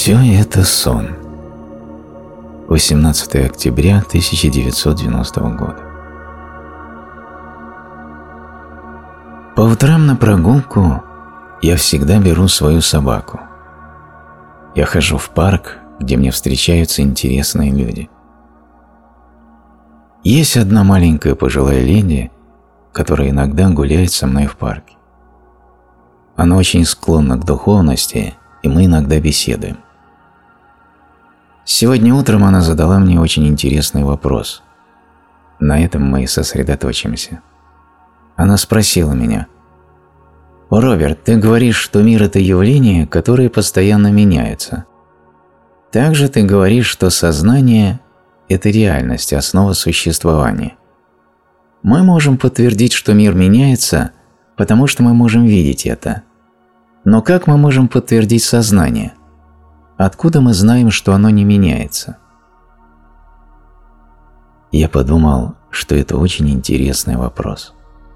Все это сон. 18 октября 1990 года. По утрам на прогулку я всегда беру свою собаку. Я хожу в парк, где мне встречаются интересные люди. Есть одна маленькая пожилая леди, которая иногда гуляет со мной в парке. Она очень склонна к духовности, и мы иногда беседуем. Сегодня утром она задала мне очень интересный вопрос. На этом мы и сосредоточимся. Она спросила меня: «О, Роберт, ты говоришь, что мир – это явление, которое постоянно меняется. Также ты говоришь, что сознание – это реальность, основа существования. Мы можем подтвердить, что мир меняется, потому что мы можем видеть это. Но как мы можем подтвердить сознание? Откуда мы знаем, что оно не меняется?» Я подумал, что это очень интересный вопрос.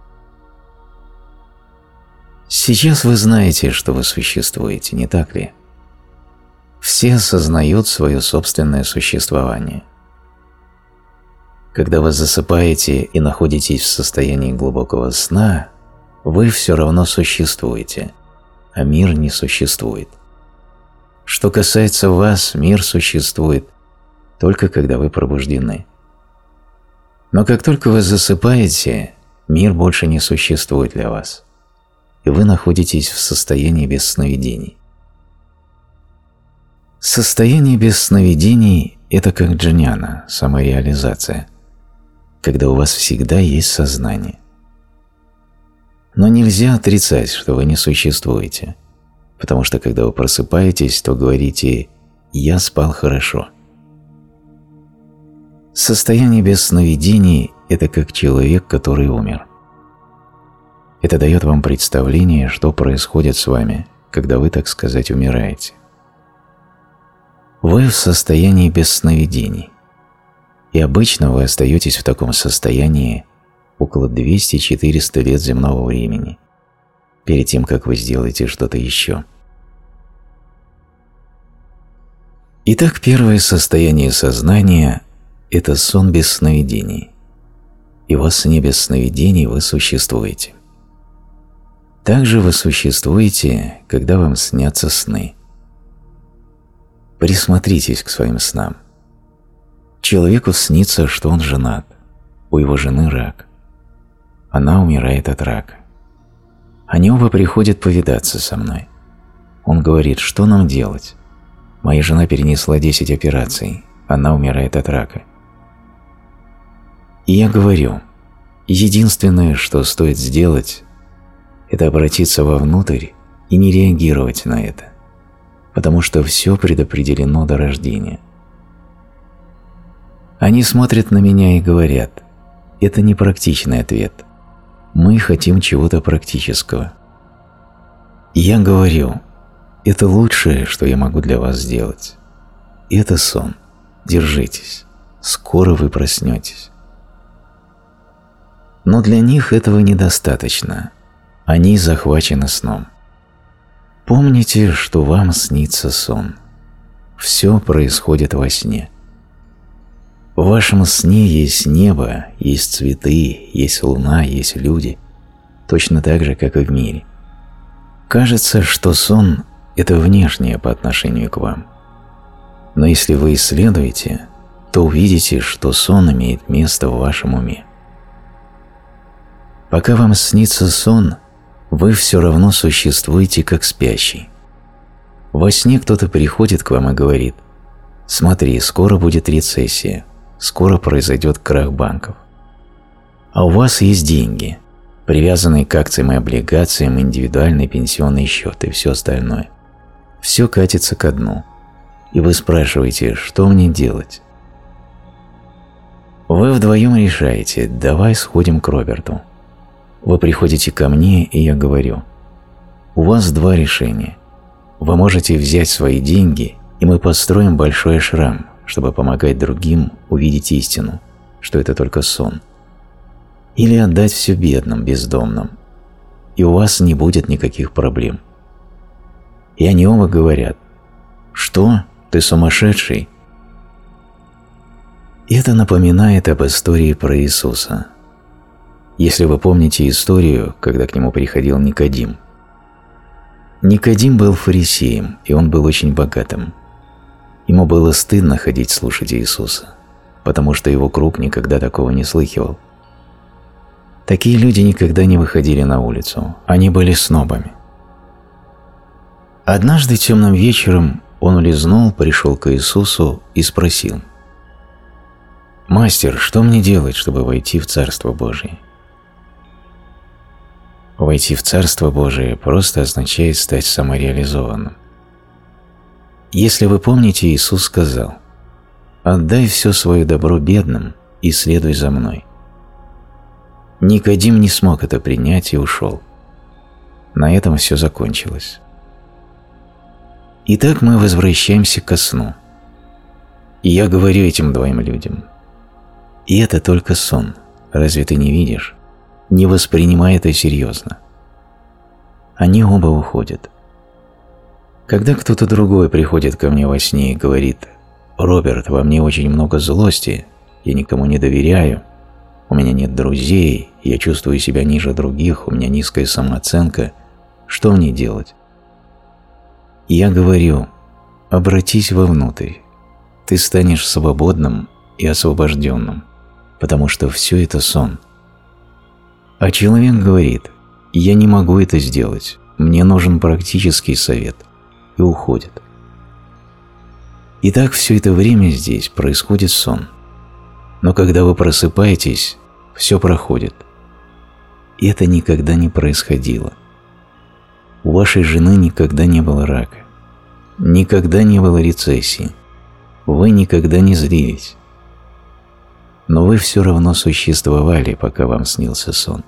Сейчас вы знаете, что вы существуете, не так ли? Все осознают свое собственное существование. Когда вы засыпаете и находитесь в состоянии глубокого сна, вы все равно существуете, а мир не существует. Что касается вас, мир существует только когда вы пробуждены. Но как только вы засыпаете, мир больше не существует для вас, и вы находитесь в состоянии без сновидений. Состояние без сновидений – это как джняна, самореализация, когда у вас всегда есть сознание. Но нельзя отрицать, что вы не существуете, потому что когда вы просыпаетесь, то говорите «я спал хорошо». Состояние без сновидений – это как человек, который умер. Это дает вам представление, что происходит с вами, когда вы, так сказать, умираете. Вы в состоянии без сновидений, и обычно вы остаетесь в таком состоянии около 200-400 лет земного времени, перед тем, как вы сделаете что-то еще. Итак, первое состояние сознания – это сон без сновидений, и во сне без сновидений вы существуете. Также вы существуете, когда вам снятся сны. Присмотритесь к своим снам. Человеку снится, что он женат, у его жены рак. Она умирает от рака. Они оба приходят повидаться со мной. Он говорит: что нам делать? Моя жена перенесла 10 операций, она умирает от рака. И я говорю: единственное, что стоит сделать, это обратиться вовнутрь и не реагировать на это, потому что все предопределено до рождения. Они смотрят на меня и говорят: это непрактичный ответ. Мы хотим чего-то практического. И я говорю: это лучшее, что я могу для вас сделать. Это сон. Держитесь. Скоро вы проснетесь. Но для них этого недостаточно. Они захвачены сном. Помните, что вам снится сон. Все происходит во сне. В вашем сне есть небо, есть цветы, есть луна, есть люди, точно так же, как и в мире. Кажется, что сон – это внешнее по отношению к вам. Но если вы исследуете, то увидите, что сон имеет место в вашем уме. Пока вам снится сон, вы все равно существуете как спящий. Во сне кто-то приходит к вам и говорит: смотри, скоро будет рецессия, скоро произойдет крах банков. А у вас есть деньги, привязанные к акциям и облигациям, индивидуальный пенсионный счет и все остальное. Все катится ко дну. И вы спрашиваете: что мне делать? Вы вдвоем решаете: давай сходим к Роберту. Вы приходите ко мне, и я говорю: у вас два решения. Вы можете взять свои деньги, и мы построим большой ашрам, чтобы помогать другим увидеть истину, что это только сон. Или отдать все бедным, бездомным, и у вас не будет никаких проблем. И они оба говорят: «Что? Ты сумасшедший?» Это напоминает об истории про Иисуса. Если вы помните историю, когда к нему приходил Никодим. Никодим был фарисеем, и он был очень богатым. Ему было стыдно ходить слушать Иисуса, потому что его круг никогда такого не слыхивал. Такие люди никогда не выходили на улицу, они были снобами. Однажды темным вечером он улизнул, пришел к Иисусу и спросил: «Мастер, что мне делать, чтобы войти в Царство Божие?» Войти в Царство Божие просто означает стать самореализованным. Если вы помните, Иисус сказал: «Отдай все свое добро бедным и следуй за Мной». Никодим не смог это принять и ушел. На этом все закончилось. Итак, мы возвращаемся ко сну. И я говорю этим двоим людям: и это только сон, разве ты не видишь? Не воспринимай это серьезно. Они оба уходят. Когда кто-то другой приходит ко мне во сне и говорит: «Роберт, во мне очень много злости, я никому не доверяю, у меня нет друзей, я чувствую себя ниже других, у меня низкая самооценка, что мне делать?» Я говорю: обратись вовнутрь, ты станешь свободным и освобожденным, потому что все это сон. А человек говорит: я не могу это сделать, мне нужен практический совет, и уходит. Итак, все это время здесь происходит сон. Но когда вы просыпаетесь, все проходит. И это никогда не происходило. У вашей жены никогда не было рака. Никогда не было рецессии. Вы никогда не злились. Но вы все равно существовали, пока вам снился сон.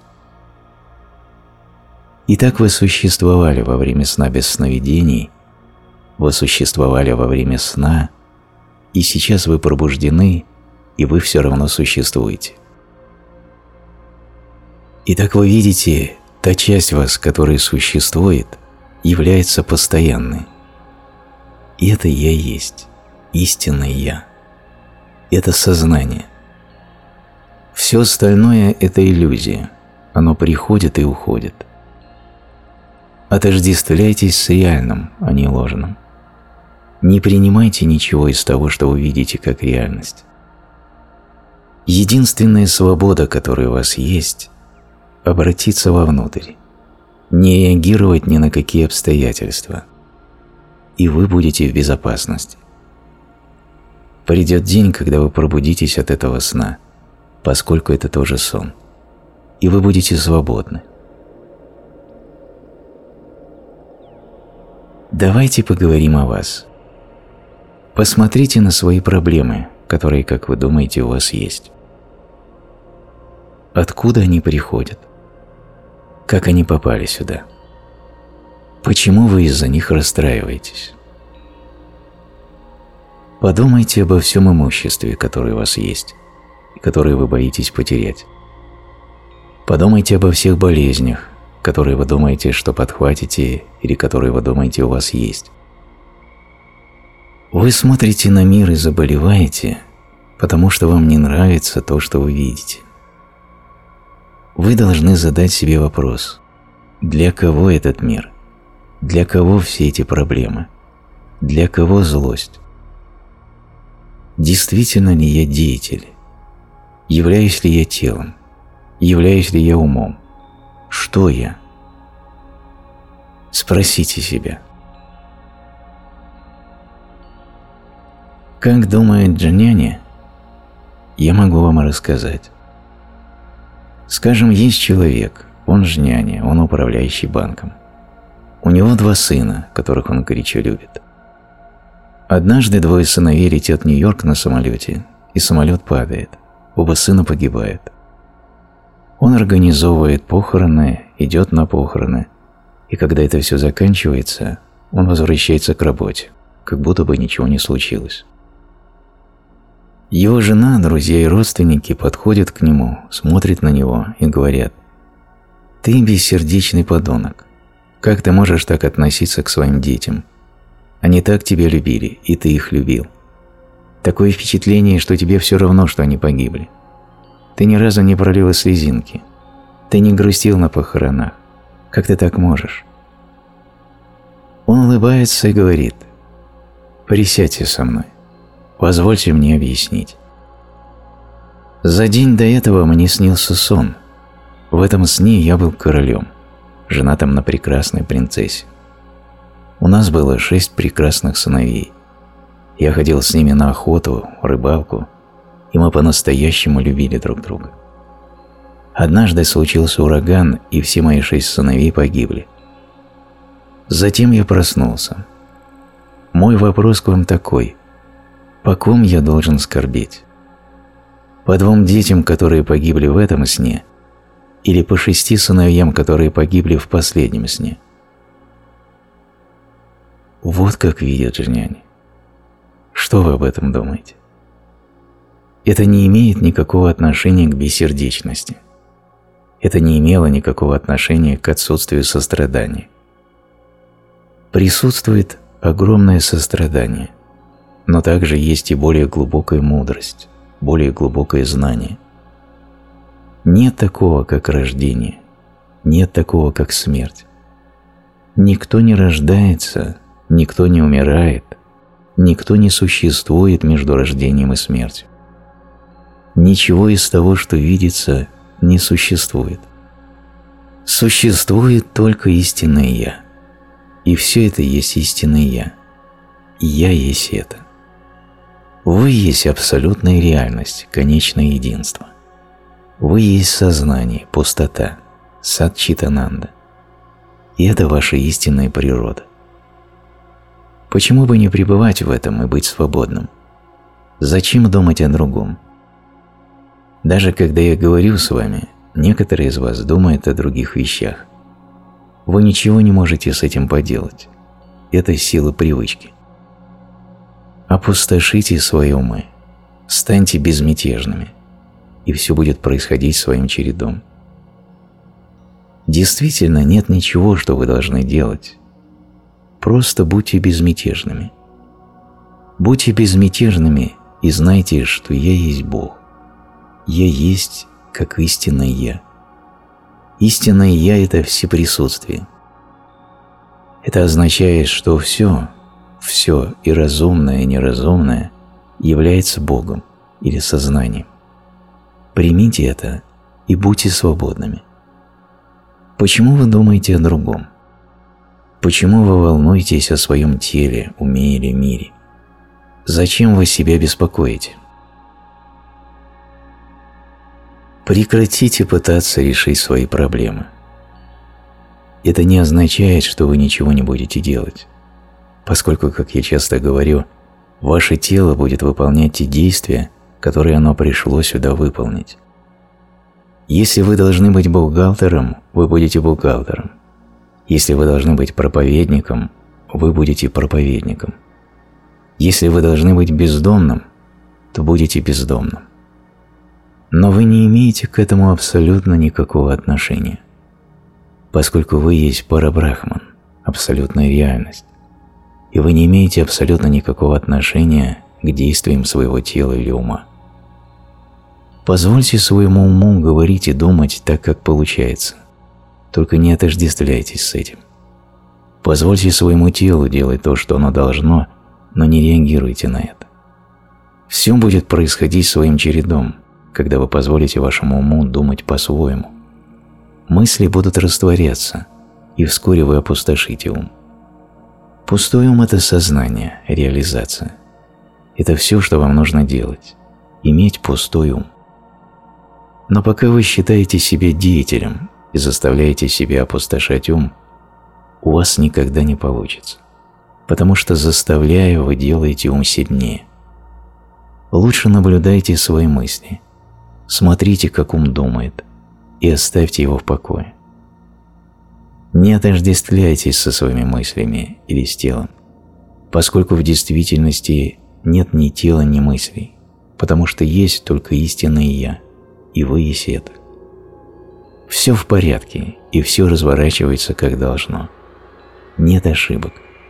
Итак, вы существовали во время сна без сновидений, вы существовали во время сна, и сейчас вы пробуждены, и вы все равно существуете. Итак, вы видите, та часть вас, которая существует, является постоянной. И это «Я» есть, истинное «Я». Это сознание. Все остальное – это иллюзия, оно приходит и уходит. Отождествляйтесь с реальным, а не ложным. Не принимайте ничего из того, что вы видите как реальность. Единственная свобода, которая у вас есть – обратиться вовнутрь, не реагировать ни на какие обстоятельства, и вы будете в безопасности. Придет день, когда вы пробудитесь от этого сна, поскольку это тоже сон, и вы будете свободны. Давайте поговорим о вас. Посмотрите на свои проблемы, которые, как вы думаете, у вас есть. Откуда они приходят? Как они попали сюда? Почему вы из-за них расстраиваетесь? Подумайте обо всем имуществе, которое у вас есть, и которое вы боитесь потерять. Подумайте обо всех болезнях, которые вы думаете, что подхватите, или которые вы думаете у вас есть. Вы смотрите на мир и заболеваете, потому что вам не нравится то, что вы видите. Вы должны задать себе вопрос: для кого этот мир? Для кого все эти проблемы? Для кого злость? Действительно ли я деятель? Являюсь ли я телом? Являюсь ли я умом? Что я? Спросите себя. Как думает Джняни, я могу вам рассказать. Скажем, есть человек, он Джняни, он управляющий банком. У него 2 сына, которых он горячо любит. Однажды 2 сыновей летят в Нью-Йорк на самолете, и самолет падает. Оба сына погибают. Он организовывает похороны, идет на похороны, и когда это все заканчивается, он возвращается к работе, как будто бы ничего не случилось. Его жена, друзья и родственники подходят к нему, смотрят на него и говорят: «Ты бессердечный подонок. Как ты можешь так относиться к своим детям? Они так тебя любили, и ты их любил. Такое впечатление, что тебе все равно, что они погибли. Ты ни разу не пролила слезинки. Ты не грустил на похоронах. Как ты так можешь? Он улыбается и говорит: «Присядьте со мной. Позвольте мне объяснить. За день до этого мне снился сон. В этом сне я был королем, женатым на прекрасной принцессе. У нас было 6 прекрасных сыновей. Я ходил с ними на охоту, рыбалку, и мы по-настоящему любили друг друга. Однажды случился ураган, и все мои 6 сыновей погибли. Затем я проснулся. Мой вопрос к вам такой: по ком я должен скорбеть? По 2 детям, которые погибли в этом сне, или по 6 сыновьям, которые погибли в последнем сне?» Вот как видят джняни. Что вы об этом думаете? Это не имеет никакого отношения к бессердечности. Это не имело никакого отношения к отсутствию сострадания. Присутствует огромное сострадание, но также есть и более глубокая мудрость, более глубокое знание. Нет такого, как рождение, нет такого, как смерть. Никто не рождается, никто не умирает, никто не существует между рождением и смертью. Ничего из того, что видится, не существует. Существует только истинное «Я». И все это есть истинное «Я». И «Я» есть это. Вы есть абсолютная реальность, конечное единство. Вы есть сознание, пустота, сат-чит-ананда. И это ваша истинная природа. Почему бы не пребывать в этом и быть свободным? Зачем думать о другом? Даже когда я говорю с вами, некоторые из вас думают о других вещах. Вы ничего не можете с этим поделать. Это сила привычки. Опустошите свои умы, станьте безмятежными, и все будет происходить своим чередом. Действительно, нет ничего, что вы должны делать. Просто будьте безмятежными. Будьте безмятежными и знайте, что Я есть Бог. Я есть как истинное Я. Истинное Я – это всеприсутствие. Это означает, что все и разумное, и неразумное является Богом или сознанием. Примите это и будьте свободными. Почему вы думаете о другом? Почему вы волнуетесь о своем теле, уме или мире? Зачем вы себя беспокоите? Прекратите пытаться решить свои проблемы. Это не означает, что вы ничего не будете делать, поскольку, как я часто говорю, ваше тело будет выполнять те действия, которые оно пришло сюда выполнить. Если вы должны быть бухгалтером, вы будете бухгалтером. Если вы должны быть проповедником, вы будете проповедником. Если вы должны быть бездомным, то будете бездомным. Но вы не имеете к этому абсолютно никакого отношения, поскольку вы есть Парабрахман, абсолютная реальность, и вы не имеете абсолютно никакого отношения к действиям своего тела или ума. Позвольте своему уму говорить и думать так, как получается, только не отождествляйтесь с этим. Позвольте своему телу делать то, что оно должно, но не реагируйте на это. Все будет происходить своим чередом, когда вы позволите вашему уму думать по-своему. Мысли будут растворяться, и вскоре вы опустошите ум. Пустой ум – это сознание, реализация. Это все, что вам нужно делать – иметь пустой ум. Но пока вы считаете себя деятелем и заставляете себя опустошать ум, у вас никогда не получится, потому что, заставляя, вы делаете ум сильнее. Лучше наблюдайте свои мысли, смотрите, как ум думает, и оставьте его в покое. Не отождествляйтесь со своими мыслями или с телом, поскольку в действительности нет ни тела, ни мыслей, потому что есть только истинное «Я», и вы есть это. Все в порядке, и все разворачивается как должно. Нет ошибок.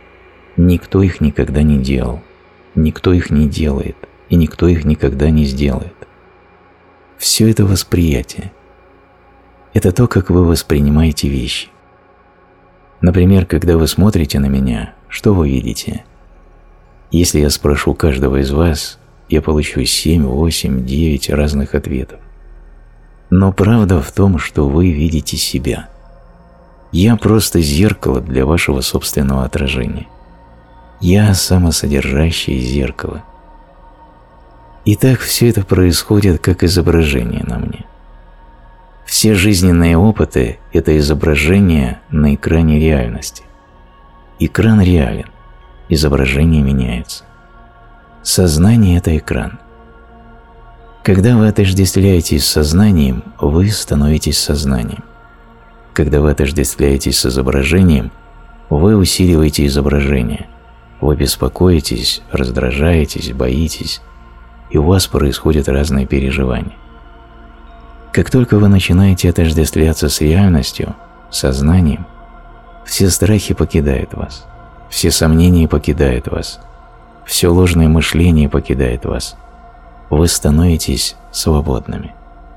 Никто их никогда не делал, никто их не делает, и никто их никогда не сделает. Все это восприятие. Это то, как вы воспринимаете вещи. Например, когда вы смотрите на меня, что вы видите? Если я спрошу каждого из вас, я получу 7, 8, 9 разных ответов. Но правда в том, что вы видите себя. Я просто зеркало для вашего собственного отражения. Я самосодержащее зеркало. Итак, все это происходит как изображение на мне. Все жизненные опыты – это изображение на экране реальности. Экран реален, изображение меняется. Сознание – это экран. Когда вы отождествляетесь с сознанием, вы становитесь сознанием. Когда вы отождествляетесь с изображением, вы усиливаете изображение. Вы беспокоитесь, раздражаетесь, боитесь, и у вас происходят разные переживания. Как только вы начинаете отождествляться с реальностью, сознанием, все страхи покидают вас, все сомнения покидают вас, все ложное мышление покидает вас. Вы становитесь свободными.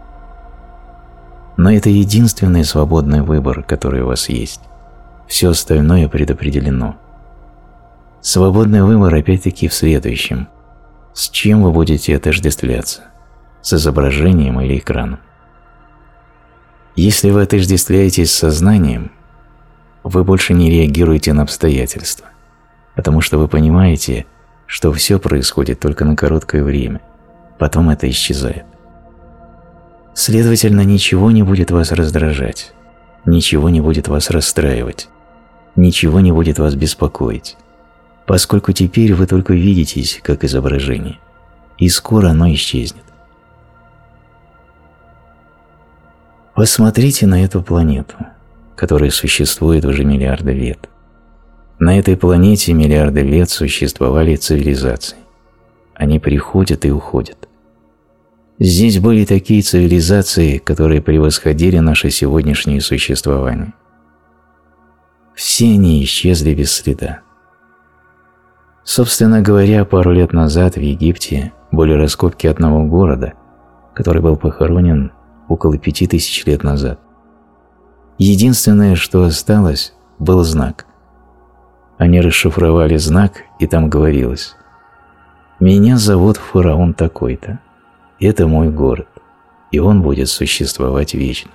Но это единственный свободный выбор, который у вас есть. Все остальное предопределено. Свободный выбор опять-таки в следующем. С чем вы будете отождествляться? С изображением или экраном? Если вы отождествляетесь с сознанием, вы больше не реагируете на обстоятельства, потому что вы понимаете, что все происходит только на короткое время, потом это исчезает. Следовательно, ничего не будет вас раздражать, ничего не будет вас расстраивать, ничего не будет вас беспокоить, поскольку теперь вы только видитесь как изображение, и скоро оно исчезнет. Посмотрите на эту планету, которая существует уже миллиарды лет. На этой планете миллиарды лет существовали цивилизации. Они приходят и уходят. Здесь были такие цивилизации, которые превосходили наше сегодняшнее существование. Все они исчезли без следа. Собственно говоря, пару лет назад в Египте были раскопки одного города, который был похоронен около 5000 лет назад. Единственное, что осталось, был знак. Они расшифровали знак, и там говорилось: «Меня зовут фараон такой-то. Это мой город, и он будет существовать вечно».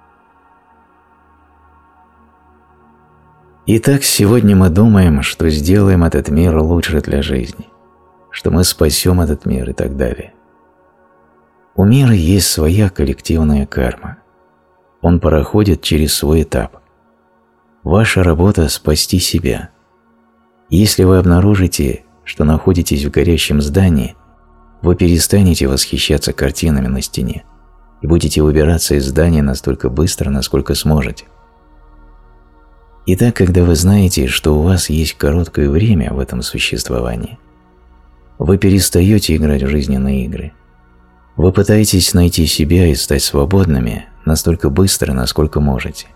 Итак, сегодня мы думаем, что сделаем этот мир лучше для жизни, что мы спасем этот мир и так далее. У мира есть своя коллективная карма. Он проходит через свой этап. Ваша работа – спасти себя. Если вы обнаружите, что находитесь в горящем здании, вы перестанете восхищаться картинами на стене и будете выбираться из здания настолько быстро, насколько сможете. Итак, когда вы знаете, что у вас есть короткое время в этом существовании, вы перестаете играть в жизненные игры. Вы пытаетесь найти себя и стать свободными настолько быстро, насколько можете.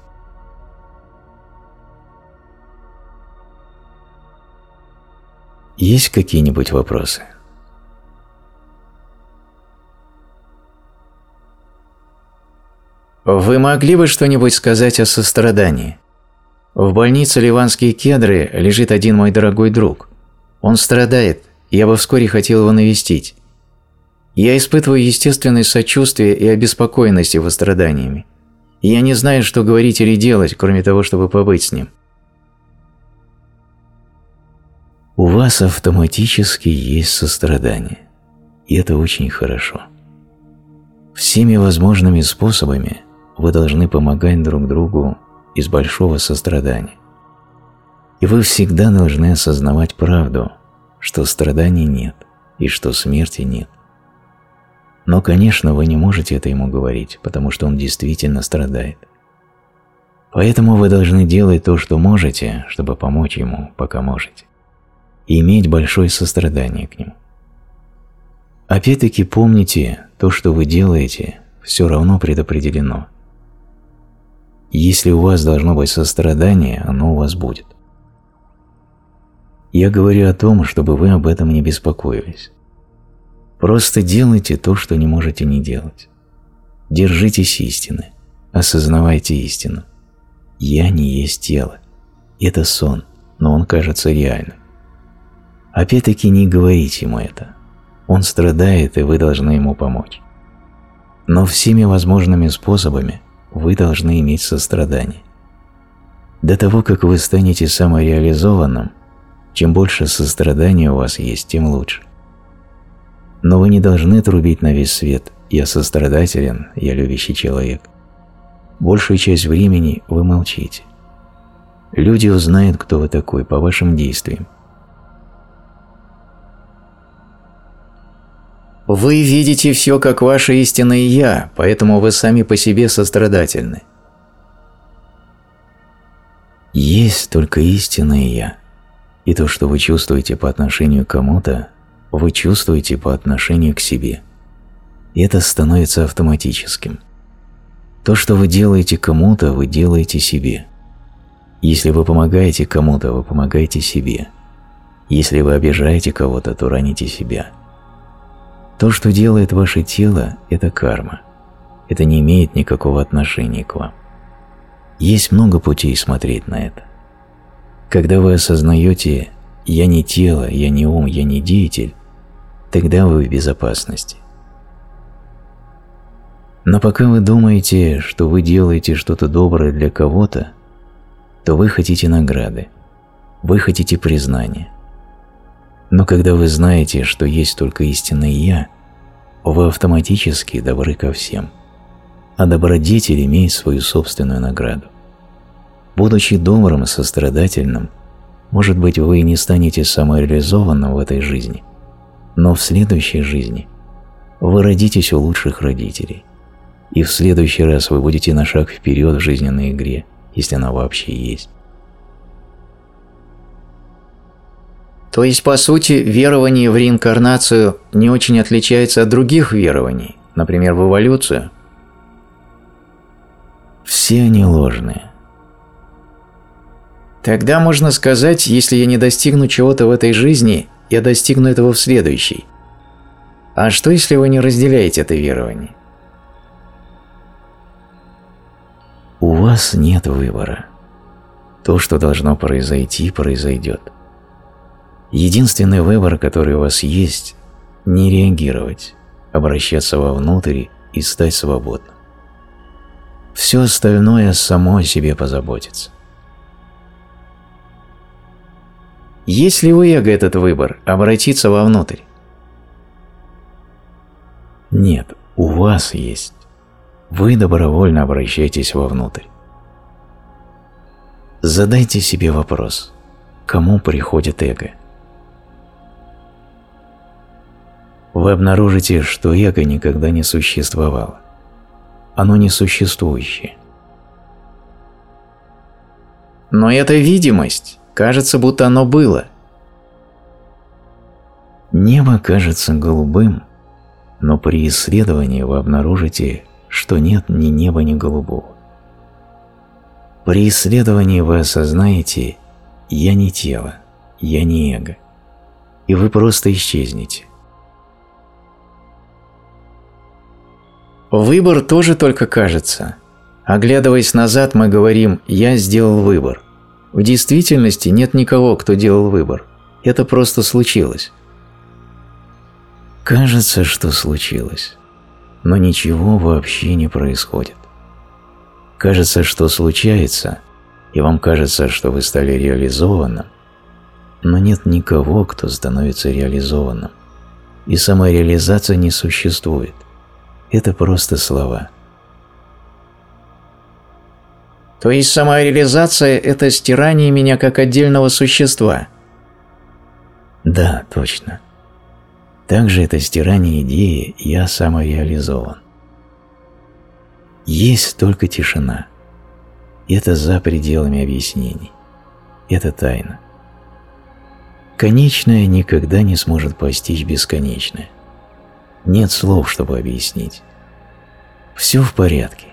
Есть какие-нибудь вопросы? Вы могли бы что-нибудь сказать о сострадании? В больнице Ливанские Кедры лежит один мой дорогой друг. Он страдает, я бы вскоре хотел его навестить. Я испытываю естественное сочувствие и обеспокоенность его страданиями. И я не знаю, что говорить или делать, кроме того, чтобы побыть с ним. У вас автоматически есть сострадание, и это очень хорошо. Всеми возможными способами вы должны помогать друг другу из большого сострадания. И вы всегда должны осознавать правду, что страданий нет и что смерти нет. Но, конечно, вы не можете это ему говорить, потому что он действительно страдает. Поэтому вы должны делать то, что можете, чтобы помочь ему, пока можете, и иметь большое сострадание к нему. Опять-таки помните, то, что вы делаете, все равно предопределено. Если у вас должно быть сострадание, оно у вас будет. Я говорю о том, чтобы вы об этом не беспокоились. Просто делайте то, что не можете не делать. Держитесь истины, осознавайте истину. Я не есть тело. Это сон, но он кажется реальным. Опять-таки не говорите ему это. Он страдает, и вы должны ему помочь. Но всеми возможными способами вы должны иметь сострадание. До того, как вы станете самореализованным, чем больше сострадания у вас есть, тем лучше. Но вы не должны трубить на весь свет «я сострадателен, я любящий человек». Большую часть времени вы молчите. Люди узнают, кто вы такой, по вашим действиям. Вы видите все как ваше истинное «я», поэтому вы сами по себе сострадательны. Есть только истинное «я», и то, что вы чувствуете по отношению к кому-то, вы чувствуете по отношению к себе. И это становится автоматическим. То, что вы делаете кому-то, вы делаете себе. Если вы помогаете кому-то, вы помогаете себе. Если вы обижаете кого-то, то раните себя. То, что делает ваше тело, это карма. Это не имеет никакого отношения к вам. Есть много путей смотреть на это. Когда вы осознаете «я не тело, я не ум, я не деятель», тогда вы в безопасности. Но пока вы думаете, что вы делаете что-то доброе для кого-то, то вы хотите награды, вы хотите признания. Но когда вы знаете, что есть только истинное «я», вы автоматически добры ко всем, а добродетель имеет свою собственную награду. Будучи добрым и сострадательным, может быть, вы и не станете самореализованным в этой жизни, но в следующей жизни вы родитесь у лучших родителей, и в следующий раз вы будете на шаг вперед в жизненной игре, если она вообще есть. То есть, по сути, верование в реинкарнацию не очень отличается от других верований, например, в эволюцию? Все они ложные. Тогда можно сказать, если я не достигну чего-то в этой жизни, я достигну этого в следующей. А что, если вы не разделяете это верование? У вас нет выбора. То, что должно произойти, произойдет. Единственный выбор, который у вас есть – не реагировать, обращаться вовнутрь и стать свободным. Все остальное само о себе позаботится. Есть ли у эго этот выбор – обратиться вовнутрь? Нет, у вас есть. Вы добровольно обращаетесь вовнутрь. Задайте себе вопрос – кому приходит эго? Вы обнаружите, что эго никогда не существовало. Оно несуществующее. Но это видимость. Кажется, будто оно было. Небо кажется голубым, но при исследовании вы обнаружите, что нет ни неба, ни голубого. При исследовании вы осознаете «я не тело, я не эго», и вы просто исчезнете. Выбор тоже только кажется. Оглядываясь назад, мы говорим «я сделал выбор». В действительности нет никого, кто делал выбор. Это просто случилось. Кажется, что случилось, но ничего вообще не происходит. Кажется, что случается, и вам кажется, что вы стали реализованным, но нет никого, кто становится реализованным. И самореализация не существует. Это просто слова. То есть самореализация – это стирание меня как отдельного существа? Да, точно. Также это стирание идеи «я самореализован». Есть только тишина. Это за пределами объяснений. Это тайна. Конечное никогда не сможет постичь бесконечное. Нет слов, чтобы объяснить. Все в порядке.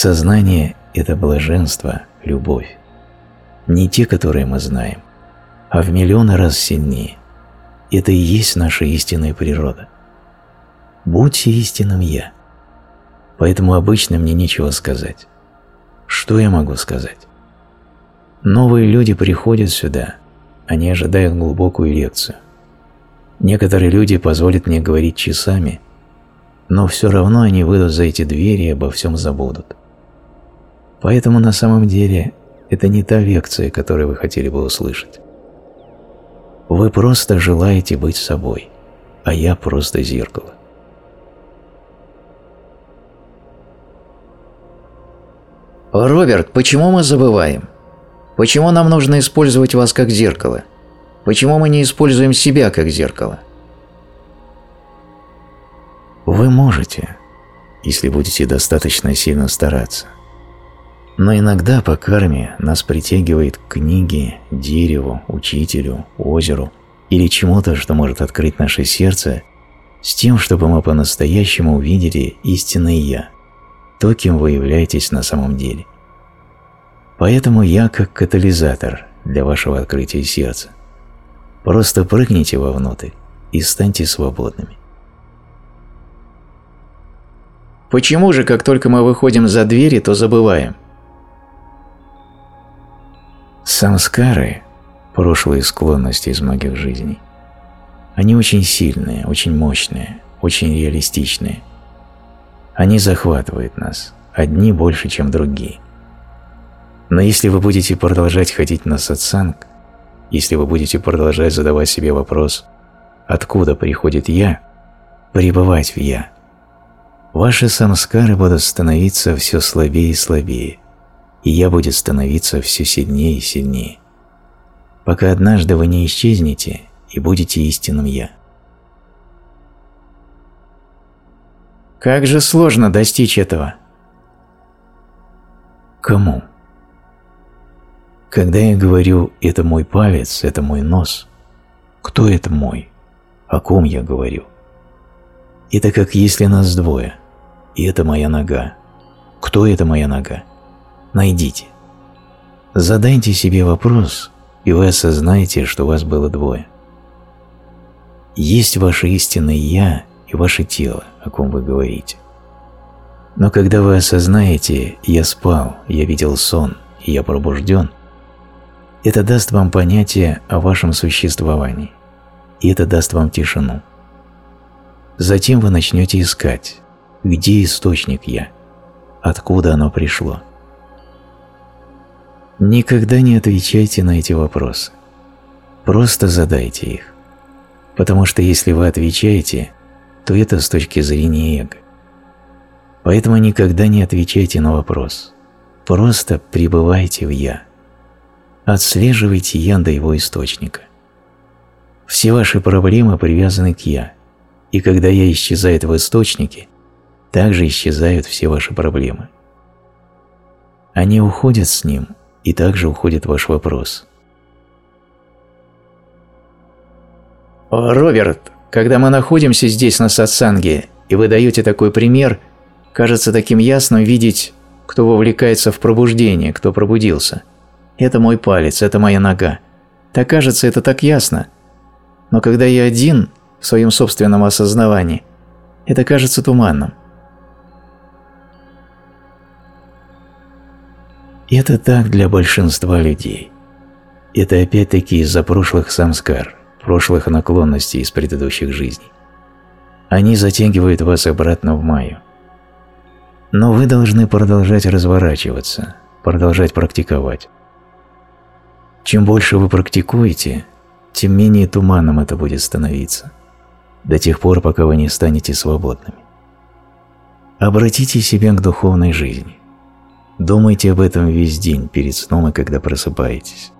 Сознание – это блаженство, любовь. Не те, которые мы знаем, а в миллионы раз сильнее. Это и есть наша истинная природа. Будьте истинным «Я». Поэтому обычно мне нечего сказать. Что я могу сказать? Новые люди приходят сюда, они ожидают глубокую лекцию. Некоторые люди позволят мне говорить часами, но все равно они выйдут за эти двери и обо всем забудут. Поэтому на самом деле это не та лекция, которую вы хотели бы услышать. Вы просто желаете быть собой, а я просто зеркало. Роберт, почему мы забываем? Почему нам нужно использовать вас как зеркало? Почему мы не используем себя как зеркало? Вы можете, если будете достаточно сильно стараться. Но иногда по карме нас притягивает к книге, дереву, учителю, озеру или чему-то, что может открыть наше сердце, с тем, чтобы мы по-настоящему увидели истинное «Я», то, кем вы являетесь на самом деле. Поэтому я как катализатор для вашего открытия сердца. Просто прыгните вовнутрь и станьте свободными. Почему же, как только мы выходим за двери, то забываем? Самскары – прошлые склонности из многих жизней. Они очень сильные, очень мощные, очень реалистичные. Они захватывают нас, одни больше, чем другие. Но если вы будете продолжать ходить на сатсанг, если вы будете продолжать задавать себе вопрос «Откуда приходит Я?», пребывать в «Я», ваши самскары будут становиться все слабее и слабее, и «Я» будет становиться все сильнее и сильнее, пока однажды вы не исчезнете и будете истинным «Я». Как же сложно достичь этого. Кому? Когда я говорю «это мой палец, это мой нос», кто это мой? О ком я говорю? Это как если нас двое, и это моя нога. Кто это моя нога? Найдите. Задайте себе вопрос, и вы осознаете, что вас было двое. Есть ваше истинное «Я» и ваше тело, о ком вы говорите. Но когда вы осознаете «я спал, я видел сон, и я пробужден», это даст вам понятие о вашем существовании, и это даст вам тишину. Затем вы начнете искать, где источник «Я», откуда оно пришло. Никогда не отвечайте на эти вопросы. Просто задайте их. Потому что если вы отвечаете, то это с точки зрения эго. Поэтому никогда не отвечайте на вопрос. Просто пребывайте в «Я». Отслеживайте «Я» до его источника. Все ваши проблемы привязаны к «Я», и когда «Я» исчезает в источнике, также исчезают все ваши проблемы. Они уходят с ним, и также уходит ваш вопрос. Роберт, когда мы находимся здесь на сатсанге, и вы даете такой пример, кажется таким ясным видеть, кто вовлекается в пробуждение, кто пробудился. Это мой палец, это моя нога. Так кажется, это так ясно. Но когда я один в своем собственном осознавании, это кажется туманным. Это так для большинства людей. Это опять-таки из-за прошлых самскар, прошлых наклонностей из предыдущих жизней. Они затягивают вас обратно в майю. Но вы должны продолжать разворачиваться, продолжать практиковать. Чем больше вы практикуете, тем менее туманным это будет становиться, до тех пор, пока вы не станете свободными. Обратите себя к духовной жизни. Думайте об этом весь день, перед сном и когда просыпаетесь.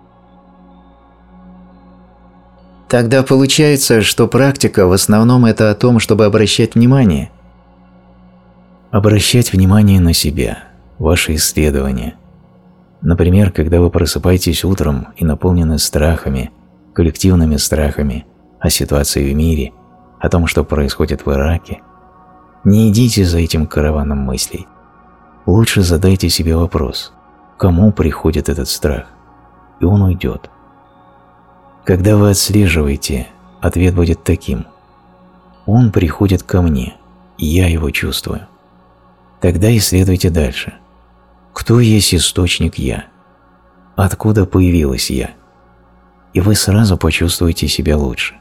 Тогда получается, что практика в основном это о том, чтобы обращать внимание. Обращать внимание на себя, ваши исследования. Например, когда вы просыпаетесь утром и наполнены страхами, коллективными страхами о ситуации в мире, о том, что происходит в Ираке, не идите за этим караваном мыслей. Лучше задайте себе вопрос, кому приходит этот страх, и он уйдет. Когда вы отслеживаете, ответ будет таким: он приходит ко мне, я его чувствую. Тогда исследуйте дальше. Кто есть источник «я»? Откуда появилась «я»? И вы сразу почувствуете себя лучше.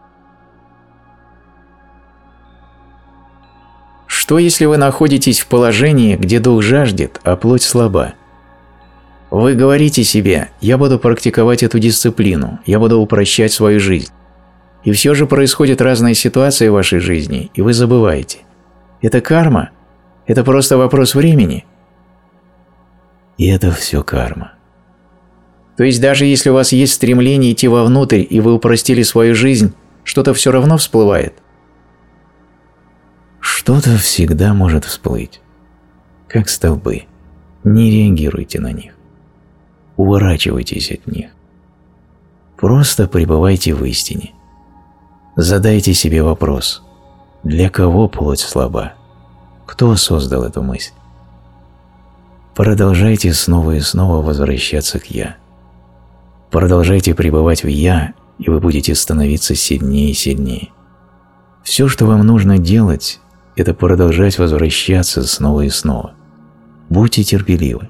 Что если вы находитесь в положении, где дух жаждет, а плоть слаба? Вы говорите себе: «Я буду практиковать эту дисциплину, я буду упрощать свою жизнь». И все же происходят разные ситуации в вашей жизни, и вы забываете. Это карма? Это просто вопрос времени? И это все карма. То есть даже если у вас есть стремление идти вовнутрь, и вы упростили свою жизнь, что-то все равно всплывает? Что-то всегда может всплыть. Как столбы. Не реагируйте на них. Уворачивайтесь от них. Просто пребывайте в истине. Задайте себе вопрос: для кого плоть слаба? Кто создал эту мысль? Продолжайте снова и снова возвращаться к «я». Продолжайте пребывать в «я», и вы будете становиться сильнее и сильнее. Все, что вам нужно делать, это продолжать возвращаться снова и снова. Будьте терпеливы.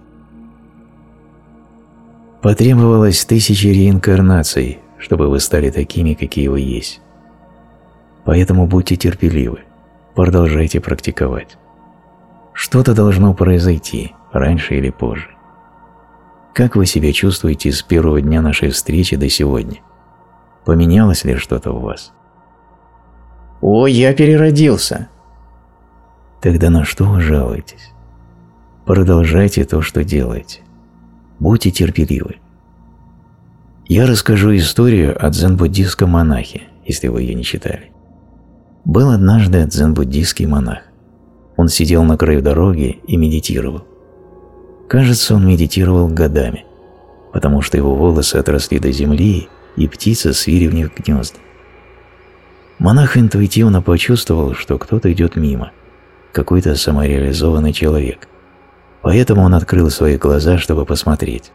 Потребовалось 1000 реинкарнаций, чтобы вы стали такими, какие вы есть. Поэтому будьте терпеливы, продолжайте практиковать. Что-то должно произойти, раньше или позже. Как вы себя чувствуете с первого дня нашей встречи до сегодня? Поменялось ли что-то у вас? О, я переродился. Тогда на что вы жалуетесь? Продолжайте то, что делаете. Будьте терпеливы. Я расскажу историю о дзен-буддийском монахе, если вы ее не читали. Был однажды дзен-буддийский монах. Он сидел на краю дороги и медитировал. Кажется, он медитировал годами, потому что его волосы отросли до земли, и птицы свили в них гнезда. Монах интуитивно почувствовал, что кто-то идет мимо, какой-то самореализованный человек. Поэтому он открыл свои глаза, чтобы посмотреть.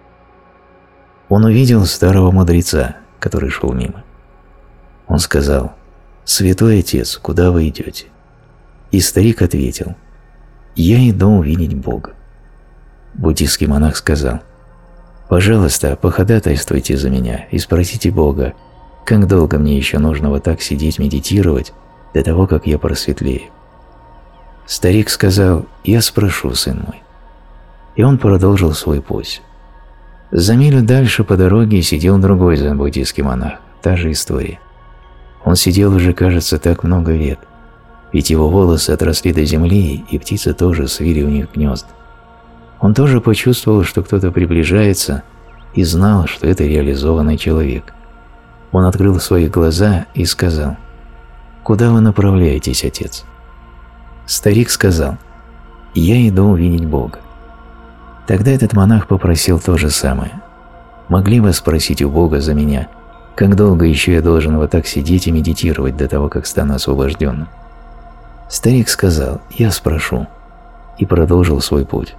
Он увидел старого мудреца, который шел мимо. Он сказал: «Святой отец, куда вы идете?» И старик ответил: «Я иду увидеть Бога». Буддийский монах сказал: «Пожалуйста, походатайствуйте за меня и спросите Бога, как долго мне еще нужно вот так сидеть медитировать до того, как я просветлею». Старик сказал: «Я спрошу, сын мой». И он продолжил свой путь. За милю дальше по дороге сидел другой дзен-буддийский монах, та же история. Он сидел уже, кажется, так много лет, ведь его волосы отросли до земли, и птицы тоже свили у них гнезда. Он тоже почувствовал, что кто-то приближается, и знал, что это реализованный человек. Он открыл свои глаза и сказал: «Куда вы направляетесь, отец?» Старик сказал: «Я иду увидеть Бога». Тогда этот монах попросил то же самое: «Могли бы спросить у Бога за меня, как долго еще я должен вот так сидеть и медитировать до того, как стану освобожденным?» Старик сказал: «Я спрошу», и продолжил свой путь.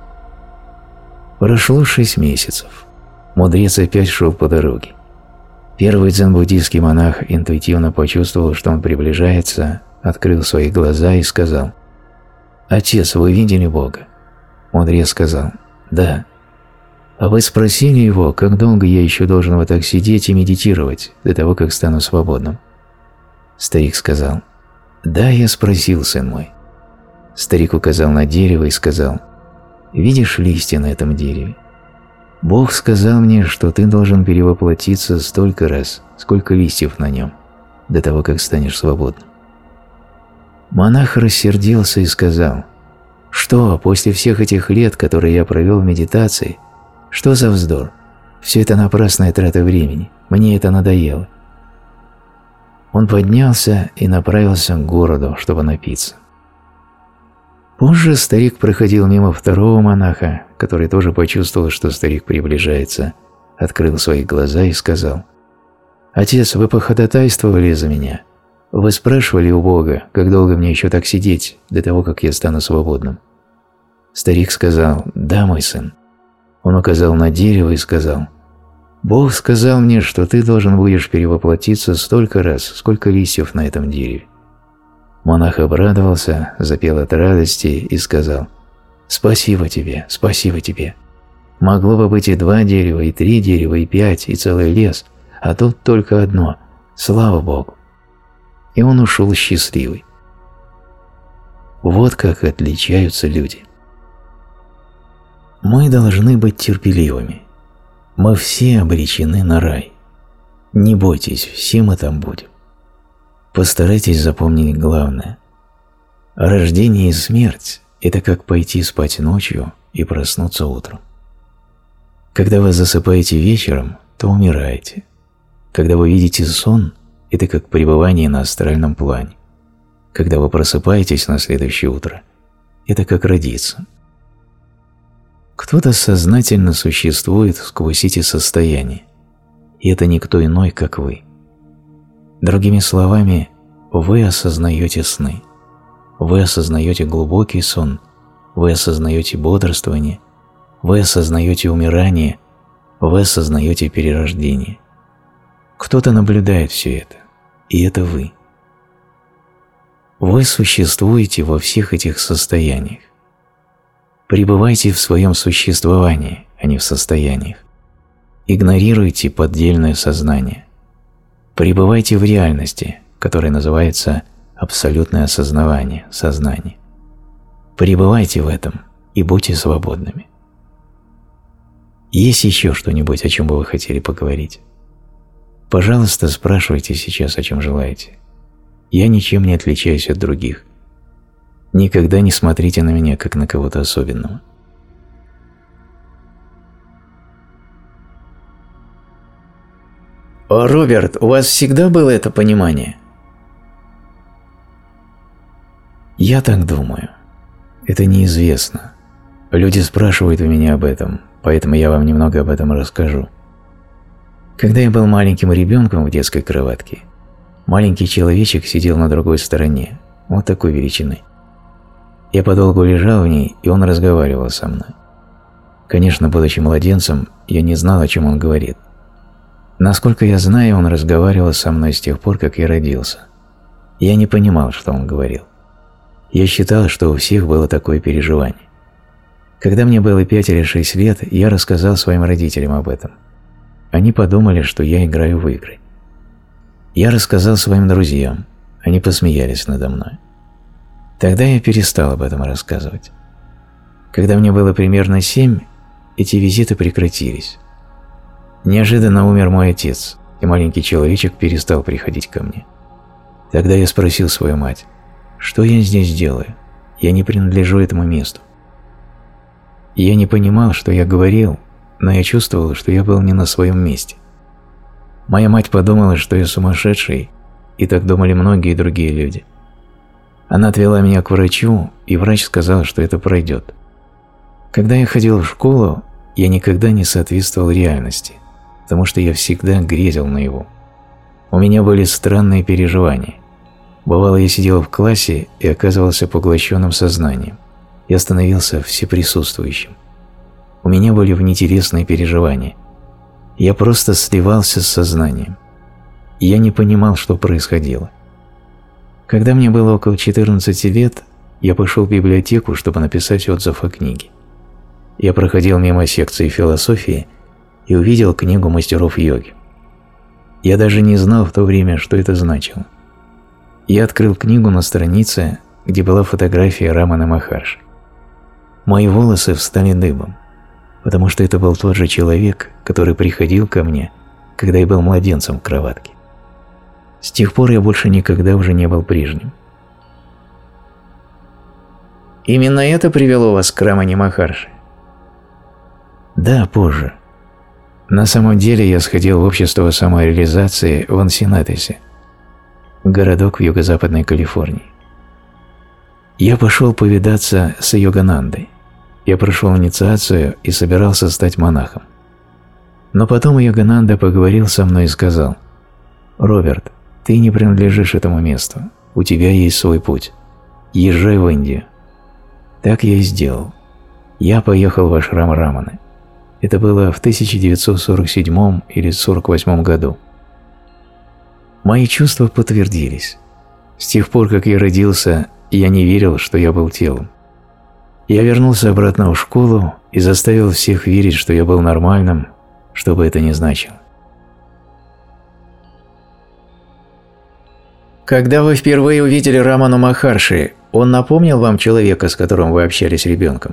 Прошло 6 месяцев. Мудрец опять шел по дороге. Первый дзен-буддийский монах интуитивно почувствовал, что он приближается, открыл свои глаза и сказал: «Отец, вы видели Бога?» Мудрец сказал: «Да». «А вы спросили его, как долго я еще должен вот так сидеть и медитировать до того, как стану свободным?» Старик сказал: «Да, я спросил, сын мой». Старик указал на дерево и сказал: «Видишь листья на этом дереве? Бог сказал мне, что ты должен перевоплотиться столько раз, сколько листьев на нем, до того, как станешь свободным». Монах рассердился и сказал: «Что, после всех этих лет, которые я провел в медитации, что за вздор? Все это напрасная трата времени, мне это надоело». Он поднялся и направился к городу, чтобы напиться. Позже старик проходил мимо второго монаха, который тоже почувствовал, что старик приближается, открыл свои глаза и сказал: «Отец, вы походатайствовали за меня? Вы спрашивали у Бога, как долго мне еще так сидеть, до того, как я стану свободным?» Старик сказал: «Да, мой сын». Он указал на дерево и сказал: Бог сказал мне, что ты должен будешь перевоплотиться столько раз, сколько листьев на этом дереве. Монах обрадовался, запел от радости и сказал: «Спасибо тебе, спасибо тебе. Могло бы быть и 2 дерева, и 3 дерева, и 5, и целый лес, а тут только одно. Слава Богу!» И он ушел счастливый. Вот как отличаются люди. Мы должны быть терпеливыми. Мы все обречены на рай. Не бойтесь, все мы там будем. Постарайтесь запомнить главное. Рождение и смерть – это как пойти спать ночью и проснуться утром. Когда вы засыпаете вечером, то умираете. Когда вы видите сон, это как пребывание на астральном плане. Когда вы просыпаетесь на следующее утро, это как родиться. Кто-то сознательно существует сквозь эти состояния, и это никто иной, как вы. Другими словами, вы осознаете сны, вы осознаете глубокий сон, вы осознаете бодрствование, вы осознаете умирание, вы осознаете перерождение. Кто-то наблюдает все это, и это вы. Вы существуете во всех этих состояниях. Пребывайте в своем существовании, а не в состояниях. Игнорируйте поддельное сознание. Пребывайте в реальности, которая называется абсолютное осознавание, сознание. Пребывайте в этом и будьте свободными. Есть еще что-нибудь, о чем бы вы хотели поговорить? Пожалуйста, спрашивайте сейчас, о чем желаете. Я ничем не отличаюсь от других. Никогда не смотрите на меня, как на кого-то особенного. Роберт, у вас всегда было это понимание? Я так думаю. Это неизвестно. Люди спрашивают у меня об этом, поэтому я вам немного об этом расскажу. Когда я был маленьким ребенком в детской кроватке, маленький человечек сидел на другой стороне, вот такой величины. Я подолгу лежал в ней, и он разговаривал со мной. Конечно, будучи младенцем, я не знал, о чем он говорит. Насколько я знаю, он разговаривал со мной с тех пор, как я родился. Я не понимал, что он говорил. Я считал, что у всех было такое переживание. Когда мне было 5 или 6 лет, я рассказал своим родителям об этом. Они подумали, что я играю в игры. Я рассказал своим друзьям, они посмеялись надо мной. Тогда я перестал об этом рассказывать. Когда мне было примерно 7, эти визиты прекратились. Неожиданно умер мой отец, и маленький человечек перестал приходить ко мне. Тогда я спросил свою мать: что я здесь делаю? Я не принадлежу этому месту. Я не понимал, что я говорил, но я чувствовал, что я был не на своем месте. Моя мать подумала, что я сумасшедший, и так думали многие другие люди. Она отвела меня к врачу, и врач сказал, что это пройдет. Когда я ходил в школу, я никогда не соответствовал реальности, потому что я всегда грезил наяву. У меня были странные переживания. Бывало, я сидел в классе и оказывался поглощенным сознанием. Я становился всеприсутствующим. У меня были внетересные переживания. Я просто сливался с сознанием. И я не понимал, что происходило. Когда мне было около 14 лет, я пошел в библиотеку, чтобы написать отзыв о книге. Я проходил мимо секции философии и увидел книгу мастеров йоги. Я даже не знал в то время, что это значило. Я открыл книгу на странице, где была фотография Раманы Махарши. Мои волосы встали дыбом, потому что это был тот же человек, который приходил ко мне, когда я был младенцем в кроватке. С тех пор я больше никогда уже не был прежним. Именно это привело вас к Рамане Махарши? Да, позже. На самом деле я сходил в общество самореализации в Энсинатисе, городок в юго-западной Калифорнии. Я пошел повидаться с Йоганандой. Я прошел инициацию и собирался стать монахом. Но потом Йогананда поговорил со мной и сказал: «Роберт, ты не принадлежишь этому месту, у тебя есть свой путь. Езжай в Индию». Так я и сделал. Я поехал в ашрам Раманы. Это было в 1947 или 1948 году. Мои чувства подтвердились. С тех пор, как я родился, я не верил, что я был телом. Я вернулся обратно в школу и заставил всех верить, что я был нормальным, что бы это ни значило. Когда вы впервые увидели Раману Махарши, он напомнил вам человека, с которым вы общались ребенком?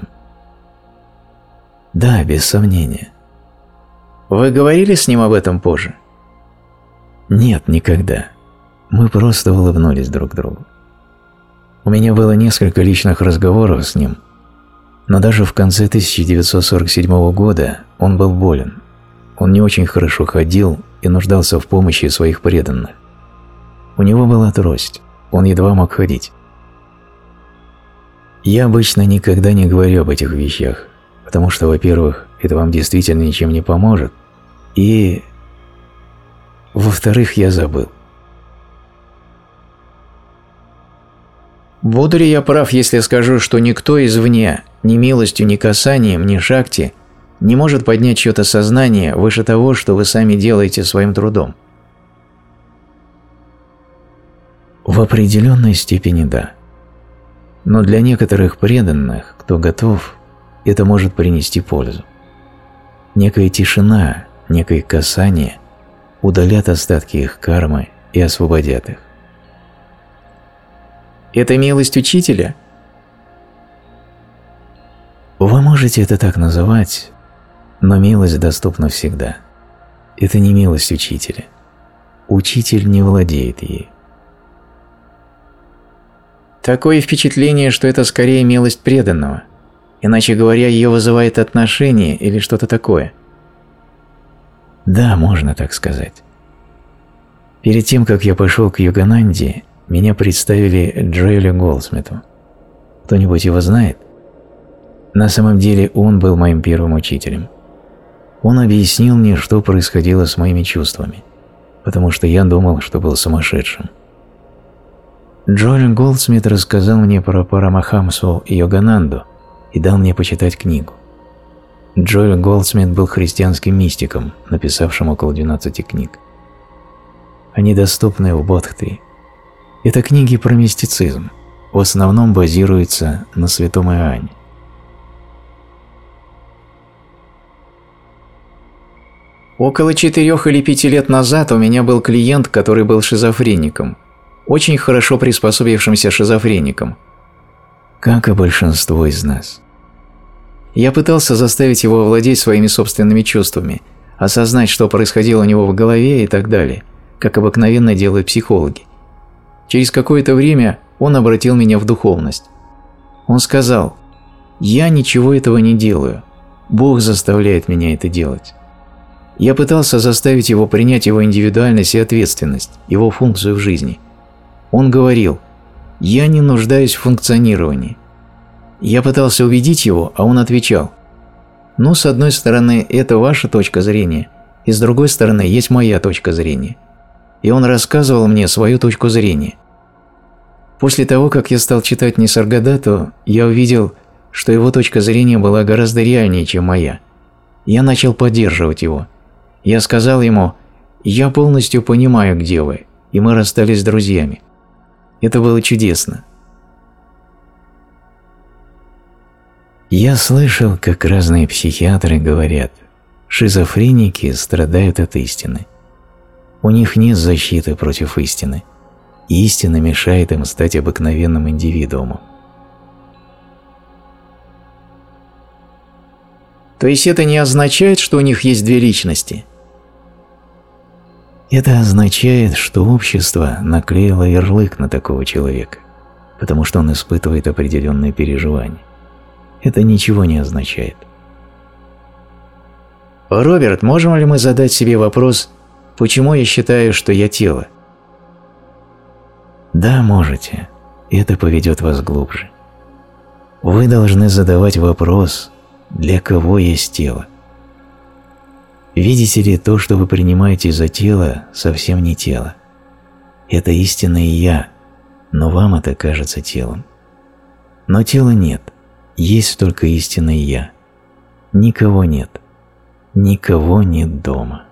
Да, без сомнения. Вы говорили с ним об этом позже? Нет, никогда. Мы просто улыбнулись друг другу. У меня было несколько личных разговоров с ним, но даже в конце 1947 года он был болен. Он не очень хорошо ходил и нуждался в помощи своих преданных. У него была трость, он едва мог ходить. Я обычно никогда не говорю об этих вещах, потому что, во-первых, это вам действительно ничем не поможет, и, во-вторых, я забыл. Буду ли я прав, если скажу, что никто извне, ни милостью, ни касанием, ни шакти, не может поднять чье-то сознание выше того, что вы сами делаете своим трудом? В определенной степени да. Но для некоторых преданных, кто готов, это может принести пользу. Некая тишина, некое касание удалят остатки их кармы и освободят их. Это милость учителя? Вы можете это так называть, но милость доступна всегда. Это не милость учителя. Учитель не владеет ей. Такое впечатление, что это скорее милость преданного. Иначе говоря, ее вызывает отношение или что-то такое. Да, можно так сказать. Перед тем, как я пошел к Йогананде, меня представили Джоэлю Голдсмиту. Кто-нибудь его знает? На самом деле он был моим первым учителем. Он объяснил мне, что происходило с моими чувствами, потому что я думал, что был сумасшедшим. Джоэль Голдсмит рассказал мне про Парамахамсу и Йогананду и дал мне почитать книгу. Джоэль Голдсмит был христианским мистиком, написавшим около 12 книг. Они доступны в Бодхтри. Это книги про мистицизм, в основном базируются на святом Иоанне. Около 4 или 5 лет назад у меня был клиент, который был шизофреником, очень хорошо приспособившимся шизофреником. Как и большинство из нас. Я пытался заставить его овладеть своими собственными чувствами, осознать, что происходило у него в голове и так далее, как обыкновенно делают психологи. Через какое-то время он обратил меня в духовность. Он сказал: «Я ничего этого не делаю, Бог заставляет меня это делать». Я пытался заставить его принять его индивидуальность и ответственность, его функцию в жизни. Он говорил: «Я не нуждаюсь в функционировании». Я пытался убедить его, а он отвечал: «Ну, с одной стороны, это ваша точка зрения, и с другой стороны, есть моя точка зрения». И он рассказывал мне свою точку зрения. После того, как я стал читать Нисаргадатту, я увидел, что его точка зрения была гораздо реальнее, чем моя. Я начал поддерживать его. Я сказал ему: «Я полностью понимаю, где вы», и мы расстались с друзьями. Это было чудесно. Я слышал, как разные психиатры говорят: шизофреники страдают от истины. У них нет защиты против истины. Истина мешает им стать обыкновенным индивидуумом. То есть это не означает, что у них есть две личности? Это означает, что общество наклеило ярлык на такого человека, потому что он испытывает определенные переживания. Это ничего не означает. Роберт, можем ли мы задать себе вопрос, почему я считаю, что я тело? Да, можете. Это поведет вас глубже. Вы должны задавать вопрос, для кого есть тело. Видите ли, то, что вы принимаете за тело, совсем не тело. Это истинное «я», но вам это кажется телом. Но тела нет, есть только истинное «я». Никого нет, Никого нет дома.